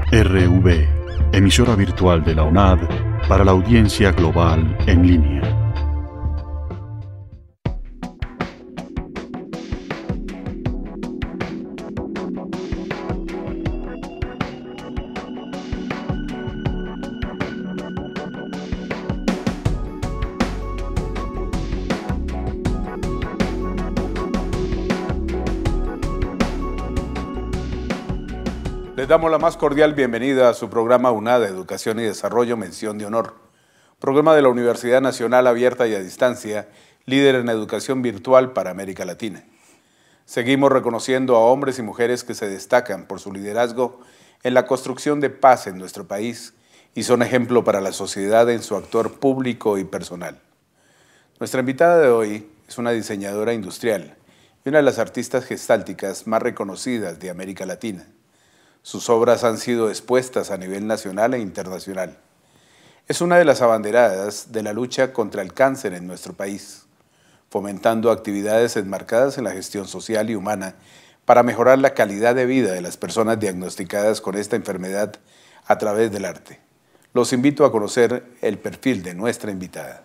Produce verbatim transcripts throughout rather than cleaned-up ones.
R V, emisora virtual de la UNAD para la audiencia global en línea. Les damos la más cordial bienvenida a su programa UNAD, Educación y Desarrollo, Mención de Honor, programa de la Universidad Nacional Abierta y a Distancia, líder en educación virtual para América Latina. Seguimos reconociendo a hombres y mujeres que se destacan por su liderazgo en la construcción de paz en nuestro país y son ejemplo para la sociedad en su actor público y personal. Nuestra invitada de hoy es una diseñadora industrial y una de las artistas gestálticas más reconocidas de América Latina. Sus obras han sido expuestas a nivel nacional e internacional. Es una de las abanderadas de la lucha contra el cáncer en nuestro país, fomentando actividades enmarcadas en la gestión social y humana para mejorar la calidad de vida de las personas diagnosticadas con esta enfermedad a través del arte. Los invito a conocer el perfil de nuestra invitada.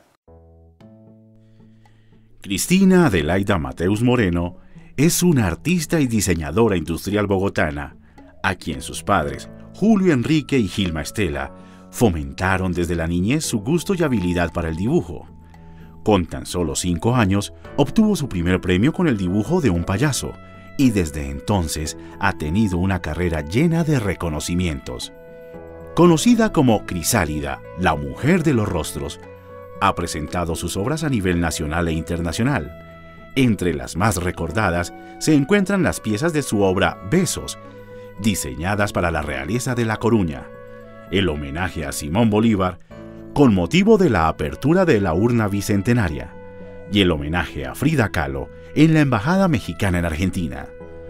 Cristina Adelaida Mateus Moreno es una artista y diseñadora industrial bogotana, a quien sus padres, Julio Enrique y Gilma Estela, fomentaron desde la niñez su gusto y habilidad para el dibujo. Con tan solo cinco años, obtuvo su primer premio con el dibujo de un payaso, y desde entonces ha tenido una carrera llena de reconocimientos. Conocida como Crisálida, la mujer de los rostros, ha presentado sus obras a nivel nacional e internacional. Entre las más recordadas se encuentran las piezas de su obra Besos, diseñadas para la realeza de La Coruña, el homenaje a Simón Bolívar con motivo de la apertura de la urna bicentenaria y el homenaje a Frida Kahlo en la Embajada Mexicana en Argentina.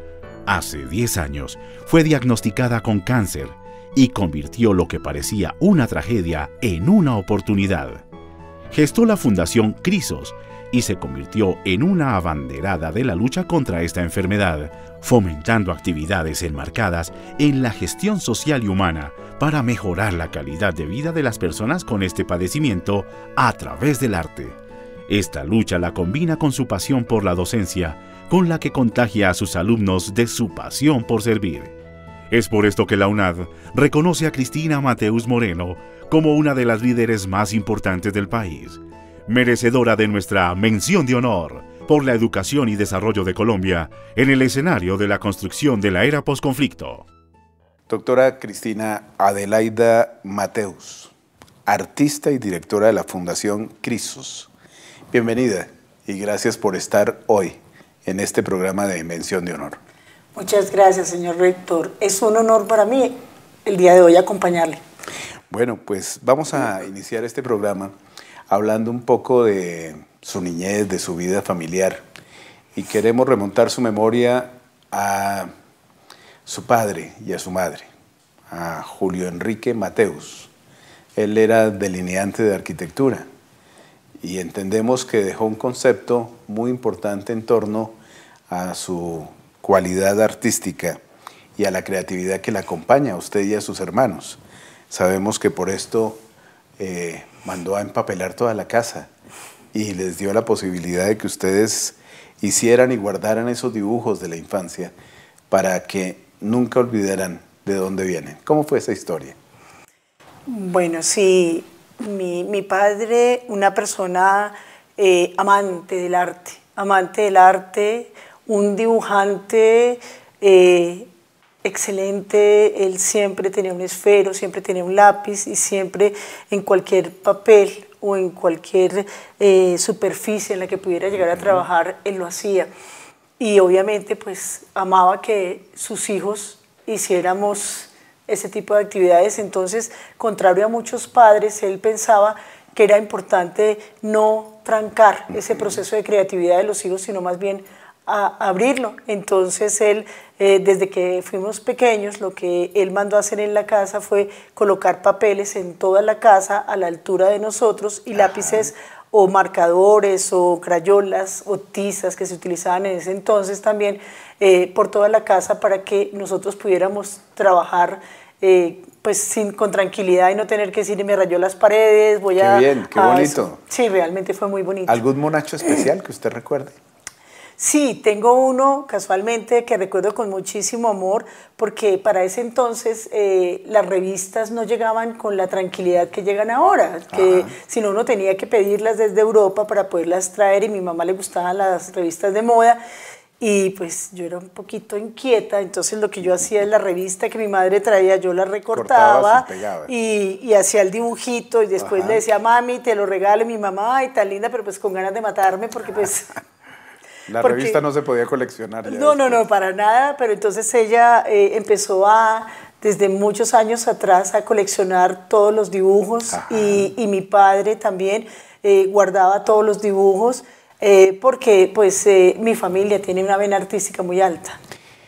Hace diez años fue diagnosticada con cáncer y convirtió lo que parecía una tragedia en una oportunidad. Gestó la Fundación Crisos y se convirtió en una abanderada de la lucha contra esta enfermedad, fomentando actividades enmarcadas en la gestión social y humana para mejorar la calidad de vida de las personas con este padecimiento a través del arte. Esta lucha la combina con su pasión por la docencia, con la que contagia a sus alumnos de su pasión por servir. Es por esto que la UNAD reconoce a Cristina Mateus Moreno como una de las líderes más importantes del país, merecedora de nuestra mención de honor por la educación y desarrollo de Colombia en el escenario de la construcción de la era posconflicto. Doctora Cristina Adelaida Mateus, artista y directora de la Fundación Crisos. Bienvenida y gracias por estar hoy en este programa de Mención de Honor. Muchas gracias, señor rector. Es un honor para mí el día de hoy acompañarle. Bueno, pues vamos a iniciar este programa hablando un poco de su niñez, de su vida familiar, y queremos remontar su memoria a su padre y a su madre, a Julio Enrique Mateus. Él era delineante de arquitectura y entendemos que dejó un concepto muy importante en torno a su cualidad artística y a la creatividad que le acompaña a usted y a sus hermanos. Sabemos que por esto eh, mandó a empapelar toda la casa y les dio la posibilidad de que ustedes hicieran y guardaran esos dibujos de la infancia para que nunca olvidaran de dónde vienen. ¿Cómo fue esa historia? Bueno, sí, mi, mi padre, una persona eh, amante del arte, amante del arte, un dibujante eh, excelente. Él siempre tenía un esfero, siempre tenía un lápiz y siempre en cualquier papel o en cualquier eh, superficie en la que pudiera llegar a trabajar, él lo hacía. Y obviamente pues amaba que sus hijos hiciéramos ese tipo de actividades. Entonces, contrario a muchos padres, él pensaba que era importante no trancar ese proceso de creatividad de los hijos, sino más bien a abrirlo. Entonces él, eh, desde que fuimos pequeños, lo que él mandó a hacer en la casa fue colocar papeles en toda la casa a la altura de nosotros y lápices o marcadores o crayolas o tizas que se utilizaban en ese entonces también eh, por toda la casa para que nosotros pudiéramos trabajar eh, pues sin, con tranquilidad y no tener que decir me rayó las paredes, voy qué a... Qué bien, qué a bonito. Eso. Sí, realmente fue muy bonito. ¿Algún monacho especial que usted recuerde? Sí, tengo uno casualmente que recuerdo con muchísimo amor porque para ese entonces eh, las revistas no llegaban con la tranquilidad que llegan ahora, que si no uno tenía que pedirlas desde Europa para poderlas traer y a mi mamá le gustaban las revistas de moda y pues yo era un poquito inquieta, entonces lo que yo hacía es la revista que mi madre traía, yo la recortaba y, y hacía el dibujito y después Ajá. le decía mami te lo regalo y mi mamá ay tan linda pero pues con ganas de matarme porque pues... La Porque, revista no se podía coleccionar. Ya no, no, no, para nada, pero entonces ella eh, empezó a, desde muchos años atrás, a coleccionar todos los dibujos y, y mi padre también eh, guardaba todos los dibujos eh, porque pues eh, mi familia tiene una vena artística muy alta.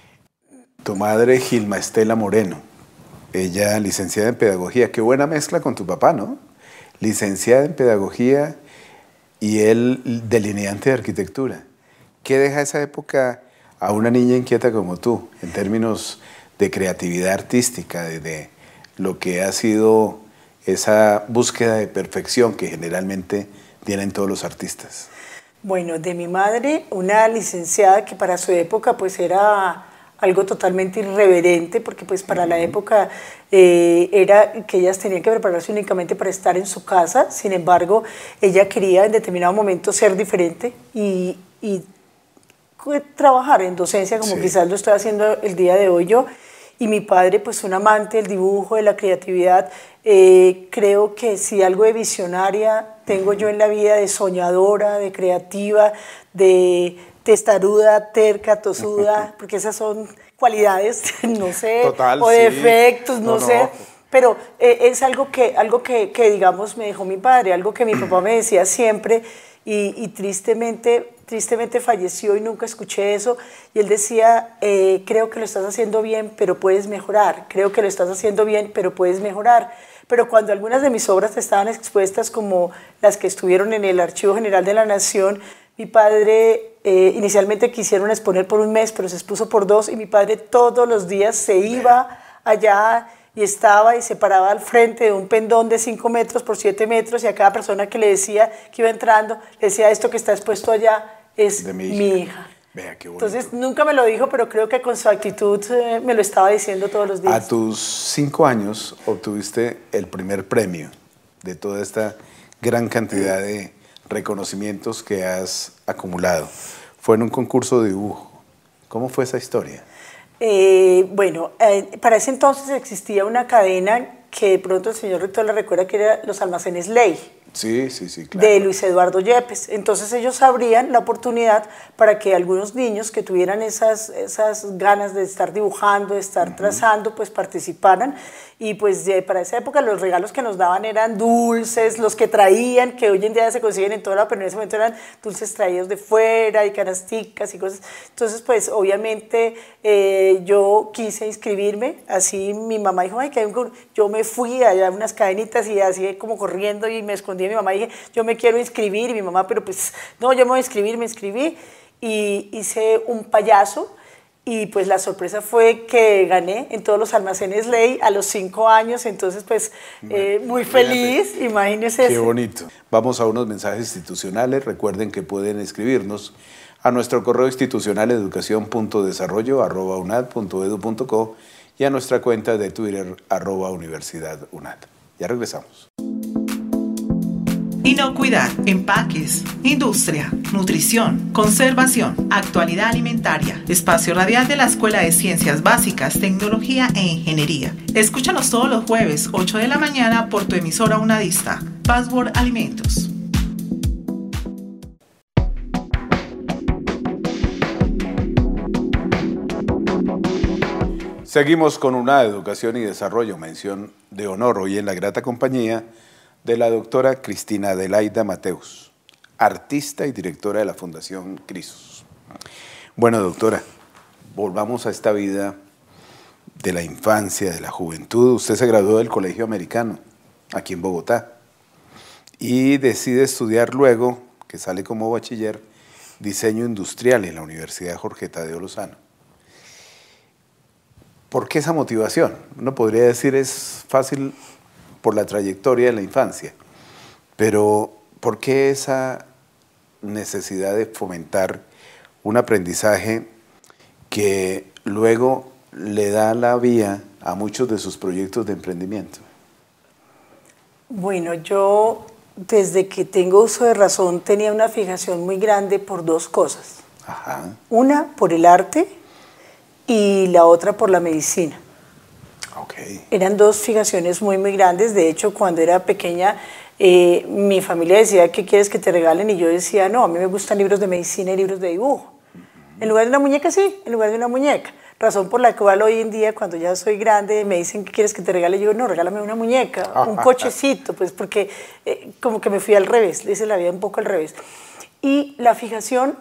Tu madre, Gilma Estela Moreno, ella licenciada en Pedagogía, qué buena mezcla con tu papá, ¿no? Licenciada en Pedagogía y él delineante de Arquitectura. ¿Qué deja esa época a una niña inquieta como tú, en términos de creatividad artística, de, de lo que ha sido esa búsqueda de perfección que generalmente tienen todos los artistas? Bueno, de mi madre, una licenciada que para su época pues era algo totalmente irreverente, porque pues para la época eh, era que ellas tenían que prepararse únicamente para estar en su casa, sin embargo, ella quería en determinado momento ser diferente y, y trabajar en docencia como sí. quizás lo estoy haciendo el día de hoy yo y mi padre pues un amante del dibujo, de la creatividad, eh, creo que si algo de visionaria tengo yo en la vida, de soñadora, de creativa, de testaruda, terca, tosuda, porque esas son cualidades, no sé, Total, o sí. defectos, no, no sé, no. pero eh, es algo que, algo que, que digamos me dejó mi padre, algo que mi papá me decía siempre y, y tristemente tristemente falleció y nunca escuché eso, y él decía, eh, creo que lo estás haciendo bien, pero puedes mejorar, creo que lo estás haciendo bien, pero puedes mejorar. Pero cuando algunas de mis obras estaban expuestas, como las que estuvieron en el Archivo General de la Nación, mi padre eh, inicialmente quisieron exponer por un mes, pero se expuso por dos, y mi padre todos los días se iba allá y estaba y se paraba al frente de un pendón de cinco metros por siete metros, y a cada persona que le decía que iba entrando, le decía, esto que está expuesto allá es de mi hija. Mi hija. Vea, qué bonito. Entonces nunca me lo dijo, pero creo que con su actitud eh, me lo estaba diciendo todos los días. A tus cinco años obtuviste el primer premio de toda esta gran cantidad de reconocimientos que has acumulado. Fue en un concurso de dibujo. ¿Cómo fue esa historia? Eh, bueno, eh, para ese entonces existía una cadena que de pronto el señor rector le recuerda que era los Almacenes Ley. Sí, sí, sí, claro. De Luis Eduardo Yepes. Entonces ellos abrían la oportunidad para que algunos niños que tuvieran esas, esas ganas de estar dibujando, de estar uh-huh. trazando, pues participaran. Y pues de, para esa época los regalos que nos daban eran dulces, los que traían, que hoy en día se consiguen en toda la, pero en ese momento eran dulces traídos de fuera y canasticas y cosas. Entonces pues obviamente eh, yo quise inscribirme, así mi mamá dijo, ay, que hay un... Yo me fui allá a unas cadenitas y así como corriendo y me escondí de mi mamá y dije, yo me quiero inscribir, y mi mamá, pero pues no, yo me voy a inscribir, me inscribí y hice un payaso. Y pues la sorpresa fue que gané en todos los Almacenes Ley a los cinco años, entonces pues eh, muy feliz, imagínense. Qué eso. bonito. Vamos a unos mensajes institucionales. Recuerden que pueden escribirnos a nuestro correo institucional educación punto desarrollo arroba unad punto edu punto co y a nuestra cuenta de Twitter arroba universidad unad. Ya regresamos. Inocuidad, empaques, industria, nutrición, conservación, actualidad alimentaria, espacio radial de la Escuela de Ciencias Básicas, Tecnología e Ingeniería. Escúchanos todos los jueves, ocho de la mañana, por tu emisora unadista, Password Alimentos. Seguimos con una Educación y Desarrollo, mención de honor hoy en la grata compañía de la doctora Cristina Adelaida Mateus, artista y directora de la Fundación Crisos. Bueno, doctora, volvamos a esta vida de la infancia, de la juventud. Usted se graduó del Colegio Americano, aquí en Bogotá, y decide estudiar luego, que sale como bachiller, diseño industrial en la Universidad Jorge Tadeo Lozano. ¿por qué esa motivación? Uno podría decir es fácil por la trayectoria de la infancia, pero ¿por qué esa necesidad de fomentar un aprendizaje que luego le da la vía a muchos de sus proyectos de emprendimiento? Bueno, yo desde que tengo uso de razón tenía una fijación muy grande por dos cosas. Ajá. Una por el arte y la otra por la medicina. Okay. Eran dos fijaciones muy, muy grandes. De hecho, cuando era pequeña, eh, mi familia decía, ¿qué quieres que te regalen? Y yo decía, no, a mí me gustan libros de medicina y libros de dibujo. En lugar de una muñeca, sí, en lugar de una muñeca. Razón por la cual hoy en día, cuando ya soy grande, me dicen, ¿qué quieres que te regale? Yo digo, no, regálame una muñeca, un cochecito, pues porque eh, como que me fui al revés, le hice la vida un poco al revés. Y la fijación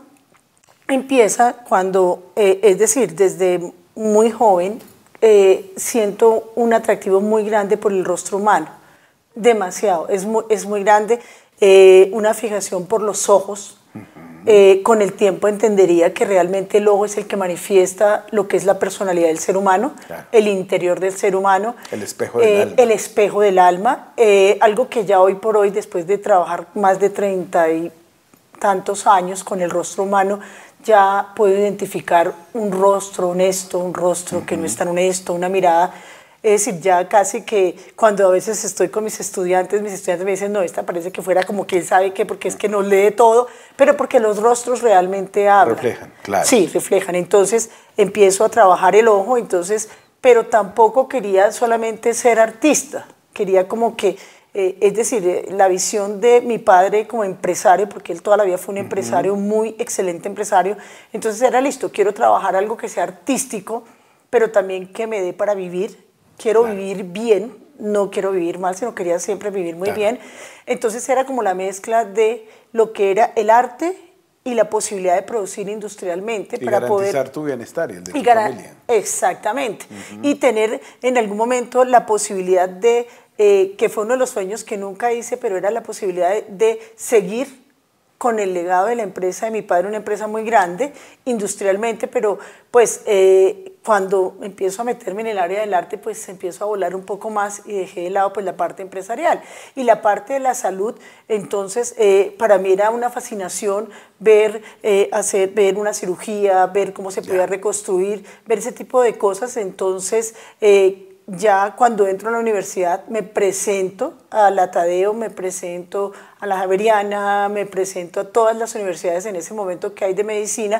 empieza cuando, eh, es decir, desde muy joven, eh, siento un atractivo muy grande por el rostro humano, demasiado, es muy, es muy grande, eh, una fijación por los ojos. Eh, con el tiempo entendería que realmente el ojo es el que manifiesta lo que es la personalidad del ser humano, claro. El interior del ser humano, el espejo del eh, alma, el espejo del alma, eh, algo que ya hoy por hoy, después de trabajar más de treinta y tantos años con el rostro humano, ya puedo identificar un rostro honesto, un rostro uh-huh. que no es tan honesto, una mirada. Es decir, ya casi que cuando a veces estoy con mis estudiantes, mis estudiantes me dicen, no, esta parece que fuera como quién sabe qué, porque es que no lee todo, pero porque los rostros realmente hablan. Reflejan, claro. Sí, reflejan. Entonces empiezo a trabajar el ojo, entonces, pero tampoco quería solamente ser artista, quería como que, eh, es decir, eh, la visión de mi padre como empresario, porque él toda la vida fue un empresario, uh-huh. muy excelente empresario, entonces era listo, quiero trabajar algo que sea artístico, pero también que me dé para vivir. Quiero claro. vivir bien, no quiero vivir mal, sino quería siempre vivir muy claro. bien. Entonces era como la mezcla de lo que era el arte y la posibilidad de producir industrialmente y para garantizar poder, tu bienestar y el de tu y familia. Exactamente. Uh-huh. Y tener en algún momento la posibilidad de, eh, que fue uno de los sueños que nunca hice, pero era la posibilidad de, de seguir con el legado de la empresa de mi padre, una empresa muy grande, industrialmente, pero pues eh, cuando empiezo a meterme en el área del arte, pues empiezo a volar un poco más y dejé de lado pues la parte empresarial. Y la parte de la salud, entonces, eh, para mí era una fascinación ver, eh, hacer, ver una cirugía, ver cómo se podía reconstruir, ver ese tipo de cosas. Entonces, eh, ya cuando entro a la universidad me presento a la Tadeo, me presento a la Javeriana, me presento a todas las universidades en ese momento que hay de medicina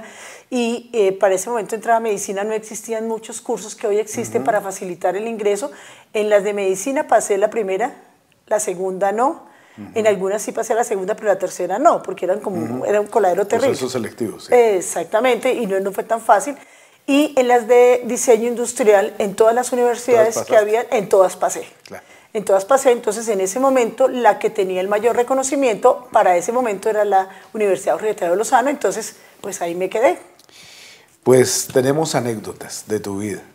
y eh, para ese momento de entrada a medicina no existían muchos cursos que hoy existen uh-huh. para facilitar el ingreso. En las de medicina pasé la primera, la segunda no, uh-huh. en algunas sí pasé la segunda, pero la tercera no, porque eran como, uh-huh. era un coladero terrible. Procesos selectivos. Sí. Exactamente, y no, no fue tan fácil. Y en las de diseño industrial, en todas las universidades ¿Todas que había, en todas pasé. Claro. En todas pasé, entonces en ese momento la que tenía el mayor reconocimiento para ese momento era la Universidad Jorge Tadeo Lozano, entonces pues ahí me quedé. Pues tenemos anécdotas de tu vida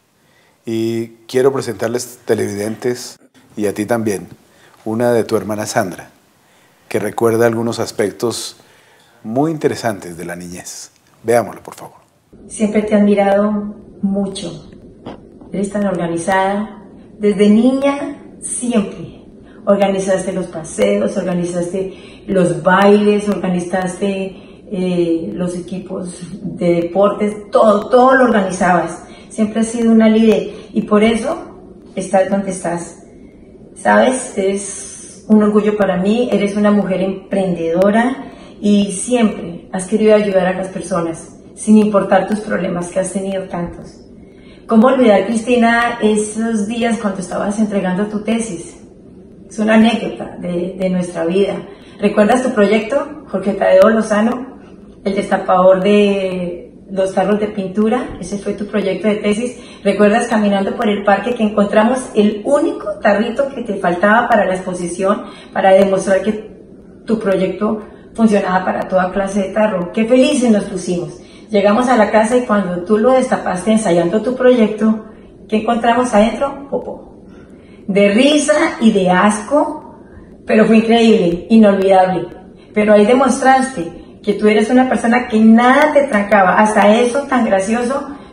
y quiero presentarles televidentes y a ti también, una de tu hermana Sandra, que recuerda algunos aspectos muy interesantes de la niñez. Veámoslo, por favor. Siempre te he admirado mucho, eres tan organizada, desde niña siempre organizaste los paseos, organizaste los bailes, organizaste eh, los equipos de deportes, todo, todo lo organizabas, siempre has sido una líder y por eso estás donde estás, sabes, es un orgullo para mí, eres una mujer emprendedora y siempre has querido ayudar a las personas, sin importar tus problemas que has tenido tantos. ¿Cómo olvidar, Cristina, esos días cuando estabas entregando tu tesis? Es una anécdota de, de nuestra vida. ¿Recuerdas tu proyecto, Jorge Tadeo Lozano? El destapador de los tarros de pintura, ese fue tu proyecto de tesis. ¿Recuerdas caminando por el parque que encontramos el único tarrito que te faltaba para la exposición, para demostrar que tu proyecto funcionaba para toda clase de tarro? ¡Qué felices nos pusimos! Llegamos a la casa y cuando tú lo destapaste ensayando tu proyecto, ¿qué encontramos adentro? Popó. De risa y de asco, pero fue increíble, inolvidable. Pero ahí demostraste que tú eres una persona que nada te trancaba, hasta eso tan gracioso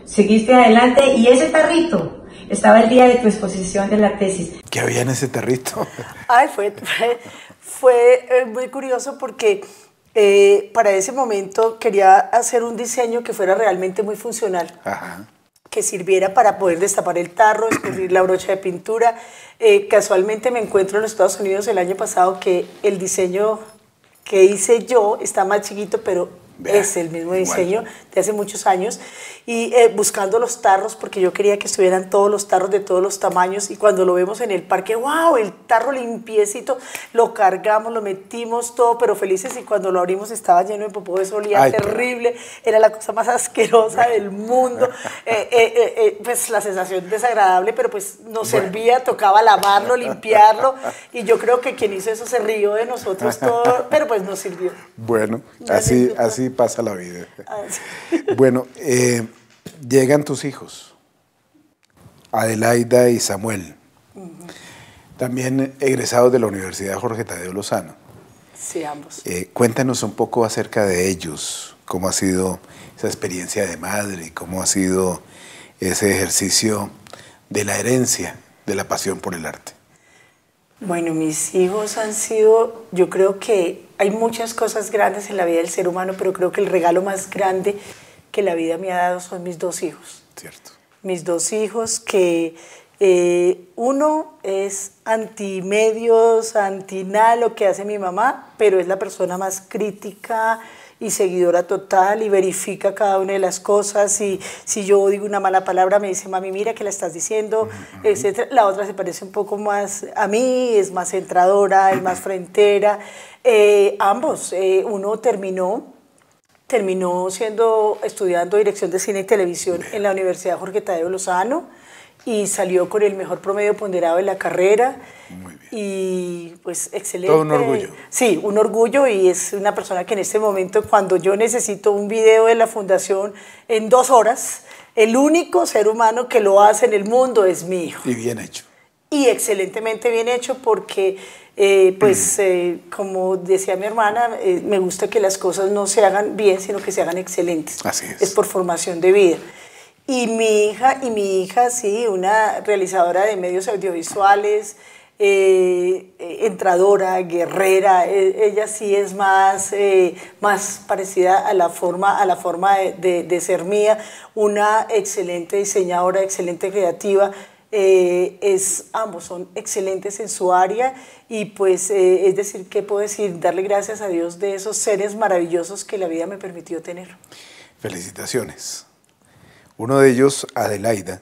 seguiste adelante y ese tarrito estaba el día de tu exposición de la tesis. ¿Qué había en ese tarrito? Ay, fue, fue, fue eh, muy curioso porque eh, para ese momento quería hacer un diseño que fuera realmente muy funcional. Ajá. Que sirviera para poder destapar el tarro, escurrir la brocha de pintura. Eh, casualmente me encuentro en los Estados Unidos el año pasado que el diseño que hice yo está más chiquito, pero Vea, es el mismo diseño igual. De hace muchos años. Y eh, buscando los tarros, porque yo quería que estuvieran todos los tarros de todos los tamaños. Y cuando lo vemos en el parque, ¡wow! El tarro limpiecito, lo cargamos, lo metimos todo, pero felices. Y cuando lo abrimos estaba lleno de popó, eso olía Ay, terrible. Pero... Era la cosa más asquerosa del mundo. Eh, eh, eh, eh, pues la sensación desagradable, pero pues nos bueno. servía, tocaba lavarlo, limpiarlo. Y yo creo que quien hizo eso se rió de nosotros todo, pero pues nos sirvió. Bueno, así, así pasa la vida. Así. Bueno, eh, llegan tus hijos, Adelaida y Samuel, uh-huh. también egresados de la Universidad Jorge Tadeo Lozano. Sí, ambos. Eh, cuéntanos un poco acerca de ellos, cómo ha sido esa experiencia de madre, cómo ha sido ese ejercicio de la herencia, de la pasión por el arte. Bueno, mis hijos han sido, yo creo que hay muchas cosas grandes en la vida del ser humano, pero creo que el regalo más grande que la vida me ha dado son mis dos hijos. Cierto. Mis dos hijos que eh, uno es antimedios, anti nada lo que hace mi mamá, pero es la persona más crítica y seguidora total y verifica cada una de las cosas, y si yo digo una mala palabra me dice, mami, mira que la estás diciendo, uh-huh. etcétera. La otra se parece un poco más a mí, es más centradora, es más frentera. Eh, ambos, eh, uno terminó, terminó siendo, estudiando dirección de cine y televisión en la Universidad Jorge Tadeo Lozano y salió con el mejor promedio ponderado de la carrera. Muy bien. Y pues excelente. Todo un orgullo. Sí, un orgullo, y es una persona que en este momento, cuando yo necesito un video de la fundación en dos horas, el único ser humano que lo hace en el mundo es mi hijo. Y bien hecho. Y excelentemente bien hecho porque, eh, pues, eh, como decía mi hermana, eh, me gusta que las cosas no se hagan bien, sino que se hagan excelentes. Así es. Es por formación de vida. Y mi hija, y mi hija, sí, una realizadora de medios audiovisuales, eh, eh, entradora, guerrera, eh, ella sí es más, eh, más parecida a la forma, a la forma de, de, de ser mía, una excelente diseñadora, excelente creativa. Eh, es, ambos son excelentes en su área, y pues eh, es decir, ¿qué puedo decir? Darle gracias a Dios de esos seres maravillosos que la vida me permitió tener. Felicitaciones. Uno de ellos, Adelaida,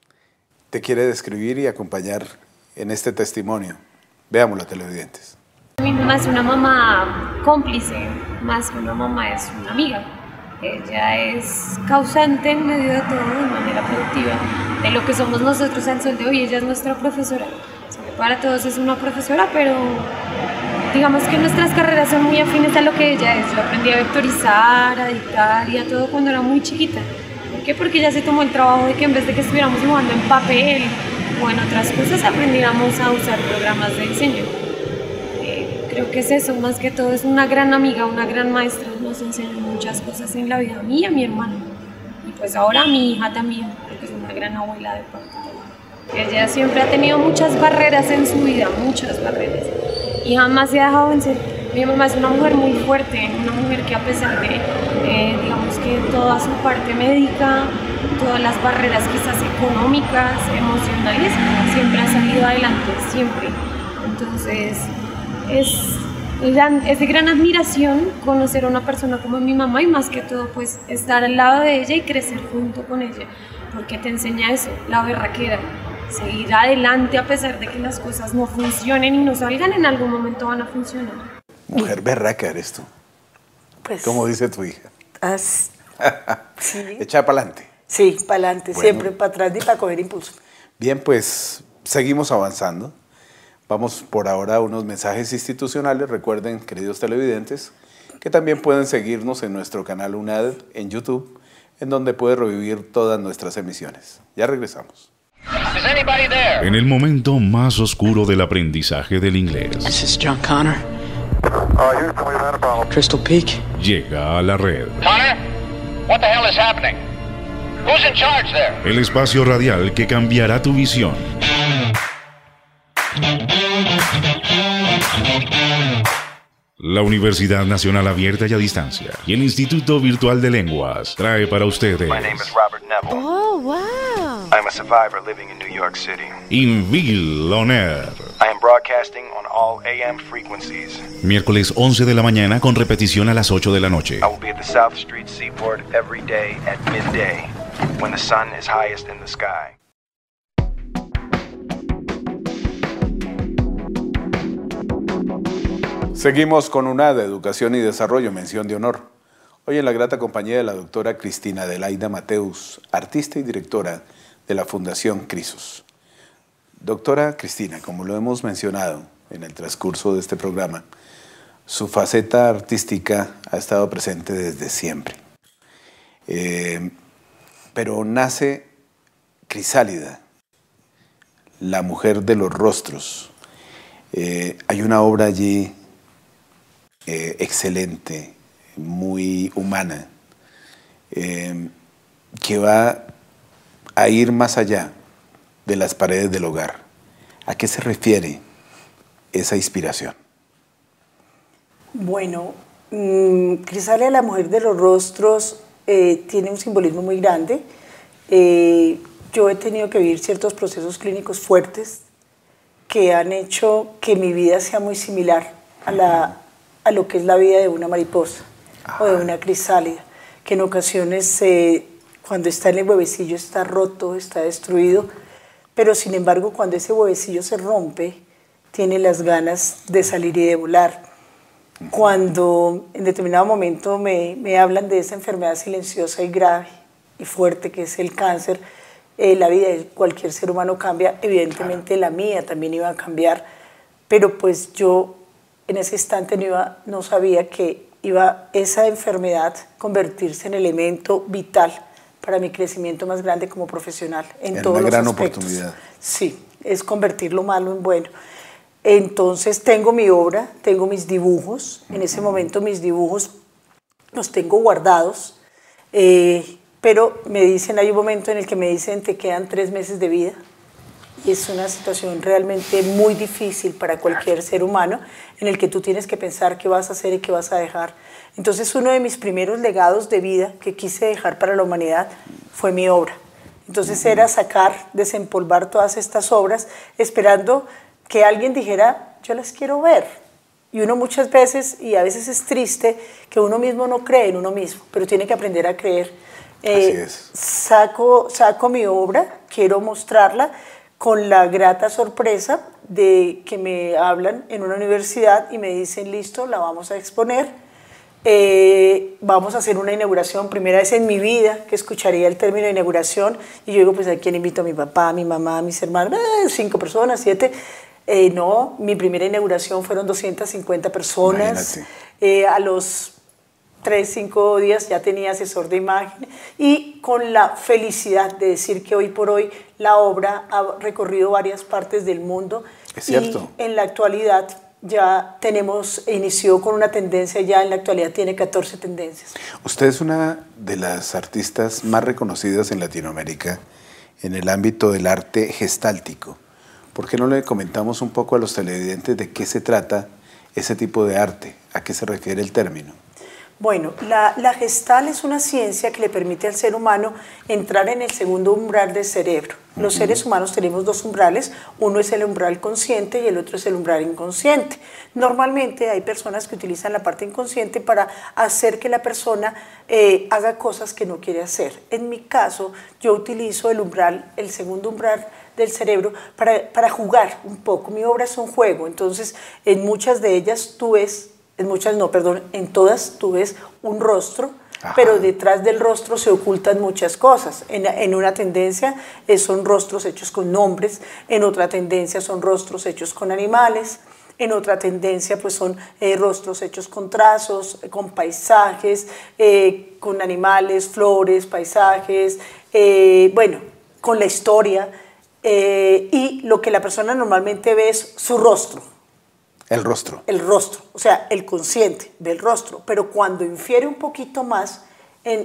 te quiere describir y acompañar en este testimonio. Veámoslo, televidentes. Mi mamá es una mamá cómplice, más que una mamá es una amiga. Ella es causante en medio de todo, de manera productiva, de lo que somos nosotros al sol de hoy. Ella es nuestra profesora. O sea, para todos es una profesora, pero digamos que nuestras carreras son muy afines a lo que ella es. Yo aprendí a vectorizar, a dictar y a todo cuando era muy chiquita. ¿Por qué? Porque ella se tomó el trabajo de que en vez de que estuviéramos dibujando en papel o en otras cosas, aprendiéramos a usar programas de diseño. Eh, creo que es eso, más que todo es una gran amiga, una gran maestra. Nos enseñó muchas cosas en la vida, a mí y a mi hermano. Y pues ahora a mi hija también, porque es una gran abuela de parte de ella. Ella siempre ha tenido muchas barreras en su vida, muchas barreras. Y jamás se ha dejado vencer. Mi mamá es una mujer muy fuerte, una mujer que a pesar de, eh, digamos que toda su parte médica, todas las barreras quizás económicas, emocionales, siempre ha salido adelante, siempre. Entonces, es, es de gran admiración conocer a una persona como mi mamá, y más que todo, pues, estar al lado de ella y crecer junto con ella, porque te enseña eso, la berraquera. Seguir adelante a pesar de que las cosas no funcionen y no salgan, en algún momento van a funcionar. Mujer berraca eres tú, pues, como dice tu hija. As, sí. Echa para adelante. Sí, para adelante, bueno, siempre para atrás ni para coger impulso. Bien, pues seguimos avanzando. Vamos por ahora a unos mensajes institucionales. Recuerden, queridos televidentes, que también pueden seguirnos en nuestro canal UNAD en YouTube, en donde puede revivir todas nuestras emisiones. Ya regresamos. En el momento más oscuro del aprendizaje del inglés, This is John Connor. Crystal Peak. Llega a la red. Connor, what the hell is happening? Who's in charge there? El espacio radial que cambiará tu visión. La Universidad Nacional Abierta y a Distancia y el Instituto Virtual de Lenguas trae para ustedes My name is Robert Neville. Oh, wow. I'm a survivor living in New York City. Invil On Air. I am broadcasting on all A M frequencies. Miércoles once de la mañana con repetición a las ocho de la noche. I will be at the South Street Seaport every day at midday, when the sun is highest in the sky. Seguimos con UNAD, Educación y Desarrollo, mención de honor. Hoy en la grata compañía de la doctora Cristina Adelaida Mateus, artista y directora de la Fundación Crisos. Doctora Cristina, como lo hemos mencionado en el transcurso de este programa, su faceta artística ha estado presente desde siempre. Eh, pero nace Crisálida, la mujer de los rostros. Eh, hay una obra allí eh, excelente, muy humana, eh, que va a ir más allá de las paredes del hogar. ¿A qué se refiere esa inspiración? Bueno, mmm, Crisálida, la mujer de los rostros, eh, tiene un simbolismo muy grande. Eh, yo he tenido que vivir ciertos procesos clínicos fuertes que han hecho que mi vida sea muy similar a, la, a lo que es la vida de una mariposa. Ajá. O de una crisálida, que en ocasiones eh, cuando está en el huevecillo está roto, está destruido, pero sin embargo cuando ese huevecillo se rompe, tiene las ganas de salir y de volar. Cuando en determinado momento me, me hablan de esa enfermedad silenciosa y grave y fuerte que es el cáncer, eh, la vida de cualquier ser humano cambia, evidentemente la mía también iba a cambiar, pero pues yo en ese instante no, iba, no sabía que iba esa enfermedad a convertirse en elemento vital para mi crecimiento más grande como profesional en, en todos los aspectos. Una gran oportunidad. Sí, es convertir lo malo en bueno. Entonces tengo mi obra, tengo mis dibujos, en ese momento mis dibujos los tengo guardados, eh, pero me dicen, hay un momento en el que me dicen te quedan tres meses de vida, y es una situación realmente muy difícil para cualquier ser humano, en el que tú tienes que pensar qué vas a hacer y qué vas a dejar. Entonces uno de mis primeros legados de vida que quise dejar para la humanidad fue mi obra. Entonces era sacar, desempolvar todas estas obras, esperando que alguien dijera, yo las quiero ver. Y uno muchas veces, y a veces es triste, que uno mismo no cree en uno mismo, pero tiene que aprender a creer. Eh, Así es. Saco, saco mi obra, quiero mostrarla, con la grata sorpresa de que me hablan en una universidad y me dicen, listo, la vamos a exponer, eh, vamos a hacer una inauguración, primera vez en mi vida que escucharía el término de inauguración, y yo digo, pues ¿a quién invito? A mi papá, a mi mamá, a mis hermanos, eh, cinco personas, siete, eh, no, mi primera inauguración fueron doscientas cincuenta personas, eh, a los tres, cinco días ya tenía asesor de imagen, y con la felicidad de decir que hoy por hoy la obra ha recorrido varias partes del mundo. Es cierto. Y en la actualidad ya tenemos, inició con una tendencia, ya en la actualidad tiene catorce tendencias. Usted es una de las artistas más reconocidas en Latinoamérica en el ámbito del arte gestáltico. ¿Por qué no le comentamos un poco a los televidentes de qué se trata ese tipo de arte? ¿A qué se refiere el término? Bueno, la, la gestal es una ciencia que le permite al ser humano entrar en el segundo umbral del cerebro. Los uh-huh. seres humanos tenemos dos umbrales, uno es el umbral consciente y el otro es el umbral inconsciente. Normalmente hay personas que utilizan la parte inconsciente para hacer que la persona eh, haga cosas que no quiere hacer. En mi caso, yo utilizo el umbral, el segundo umbral del cerebro para, para jugar un poco. Mi obra es un juego, entonces en muchas de ellas tú ves, en muchas no, perdón, en todas tú ves un rostro, Ajá. pero detrás del rostro se ocultan muchas cosas. En, en una tendencia eh, son rostros hechos con nombres, en otra tendencia son rostros hechos con animales, en otra tendencia pues son eh, rostros hechos con trazos, con paisajes, eh, con animales, flores, paisajes, eh, bueno, con la historia, eh, y lo que la persona normalmente ve es su rostro. El rostro. El rostro, o sea, el consciente del rostro, pero cuando infiere un poquito más, en,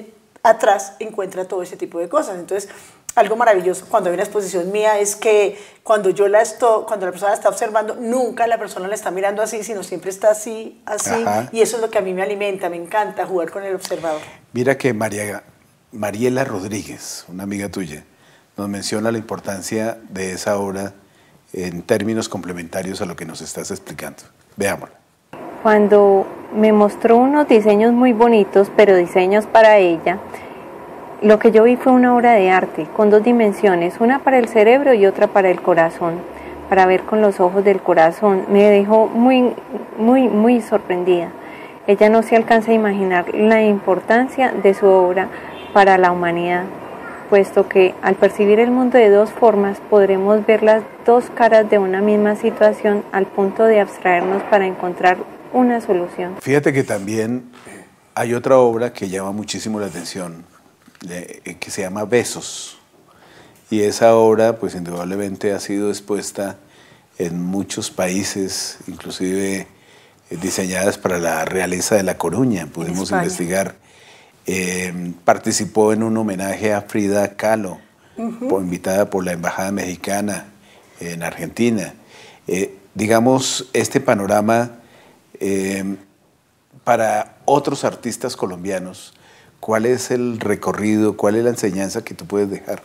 atrás encuentra todo ese tipo de cosas. Entonces, algo maravilloso cuando hay una exposición mía es que cuando yo la estoy, cuando la persona la está observando, nunca la persona la está mirando así, sino siempre está así, así. Ajá. Y eso es lo que a mí me alimenta, me encanta jugar con el observador. Mira que María, Mariela Rodríguez, una amiga tuya, nos menciona la importancia de esa obra en términos complementarios a lo que nos estás explicando. Veámosla. Cuando me mostró unos diseños muy bonitos, pero diseños para ella, lo que yo vi fue una obra de arte con dos dimensiones, una para el cerebro y otra para el corazón, para ver con los ojos del corazón. Me dejó muy, muy, muy sorprendida. Ella no se alcanza a imaginar la importancia de su obra para la humanidad, puesto que al percibir el mundo de dos formas podremos ver las dos caras de una misma situación al punto de abstraernos para encontrar una solución. Fíjate que también hay otra obra que llama muchísimo la atención, que se llama Besos, y esa obra pues indudablemente ha sido expuesta en muchos países, inclusive diseñadas para la realeza de La Coruña, pudimos investigar. Eh, participó en un homenaje a Frida Kahlo, uh-huh. por, invitada por la Embajada Mexicana en Argentina. Eh, digamos, este panorama eh, para otros artistas colombianos, ¿cuál es el recorrido, cuál es la enseñanza que tú puedes dejar?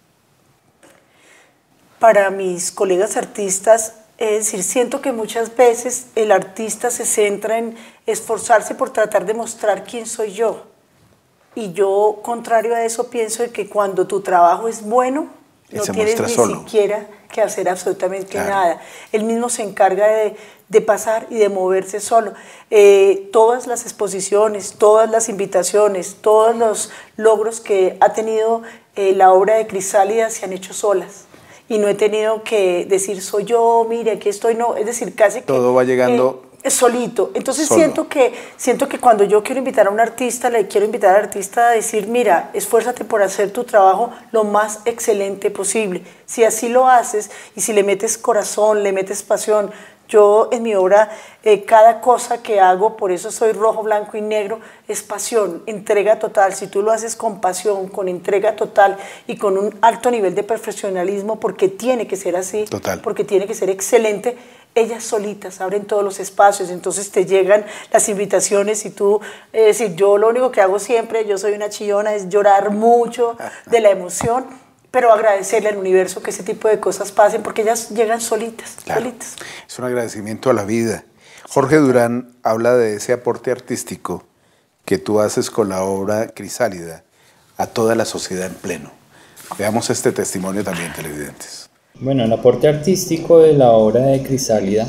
Para mis colegas artistas, es decir, siento que muchas veces el artista se centra en esforzarse por tratar de mostrar quién soy yo. Y yo, contrario a eso, pienso de que cuando tu trabajo es bueno, no tienes ni solo. siquiera que hacer absolutamente claro. nada. Él mismo se encarga de, de pasar y de moverse solo. Eh, todas las exposiciones, todas las invitaciones, todos los logros que ha tenido eh, la obra de Crisálida se han hecho solas. Y no he tenido que decir, soy yo, mire, aquí estoy, no. Es decir, casi que... Todo va llegando... Eh, solito. Entonces Solo. siento que, siento que cuando yo quiero invitar a un artista, le quiero invitar al artista a decir, mira, esfuérzate por hacer tu trabajo lo más excelente posible. Si así lo haces y si le metes corazón, le metes pasión. Yo en mi obra, eh, cada cosa que hago, por eso soy rojo, blanco y negro, es pasión, entrega total. Si tú lo haces con pasión, con entrega total y con un alto nivel de profesionalismo, porque tiene que ser así, total. porque tiene que ser excelente, ellas solitas abren todos los espacios, entonces te llegan las invitaciones y tú, es eh, decir, yo lo único que hago siempre, yo soy una chillona, es llorar mucho de la emoción, pero agradecerle al universo que ese tipo de cosas pasen, porque ellas llegan solitas, claro. solitas. Es un agradecimiento a la vida. Jorge Durán habla de ese aporte artístico que tú haces con la obra Crisálida a toda la sociedad en pleno. Veamos este testimonio también, televidentes. Bueno, el aporte artístico de la obra de Crisálida,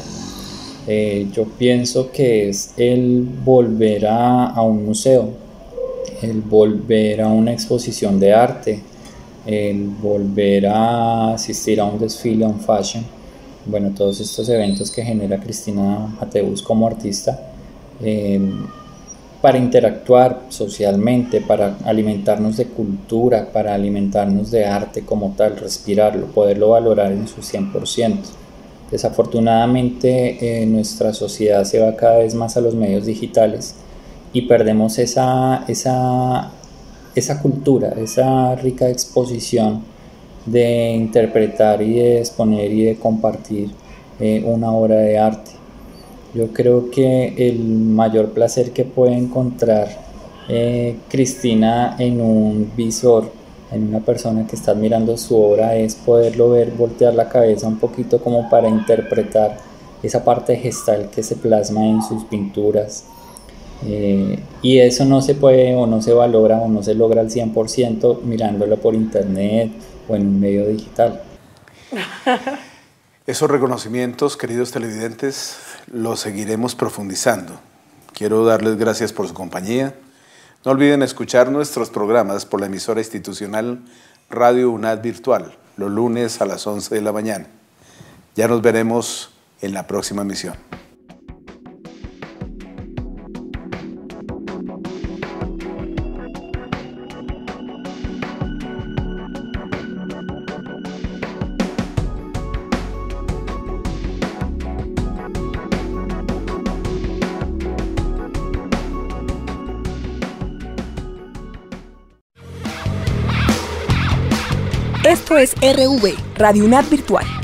eh, yo pienso que es el volver a, a un museo, el volver a una exposición de arte, el volver a asistir a un desfile, a un fashion, bueno, todos estos eventos que genera Cristina Mateus como artista, eh, para interactuar socialmente, para alimentarnos de cultura, para alimentarnos de arte como tal, respirarlo, poderlo valorar en su cien por ciento. Desafortunadamente eh, nuestra sociedad se va cada vez más a los medios digitales y perdemos esa, esa, esa cultura, esa rica exposición de interpretar y de exponer y de compartir eh, una obra de arte. Yo creo que el mayor placer que puede encontrar eh, Cristina en un visor, en una persona que está mirando su obra, es poderlo ver, voltear la cabeza un poquito como para interpretar esa parte gestal que se plasma en sus pinturas. Eh, y eso no se puede o no se valora o no se logra al cien por ciento mirándolo por internet o en un medio digital. Esos reconocimientos, queridos televidentes, los seguiremos profundizando. Quiero darles gracias por su compañía. No olviden escuchar nuestros programas por la emisora institucional Radio UNAD Virtual, los lunes a las once de la mañana. Ya nos veremos en la próxima emisión. Esto es R V, Radio UNAD Virtual.